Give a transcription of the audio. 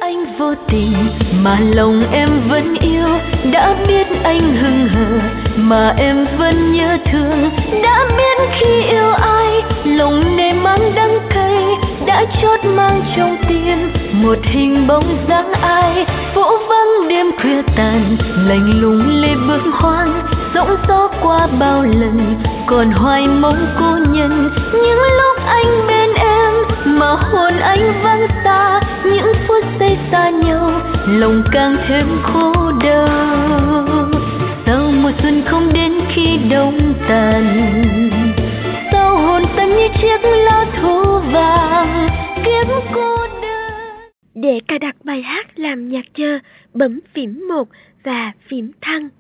anh vô tình mà lòng em vẫn yêu, đã biết anh hững hờ mà em vẫn nhớ thương, đã biết khi yêu ai lòng này mang đắng cay, đã chót mang trong tim một hình bóng dáng ai. Phố vắng đêm khuya tàn lạnh lùng lê bước hoang, giông gió qua bao lần còn hoài mong cô nhân. Những lúc anh bên em mà hồn anh vắng xa, những phút giây xa nhau lòng càng thêm khổ đau. Sao mùa xuân không đến khi đông tàn, sao hồn tâm như chiếc lá thu vàng kiếp cô đơn. Để cài đặt bài hát làm nhạc chờ, bấm phím 1 và phím thăng.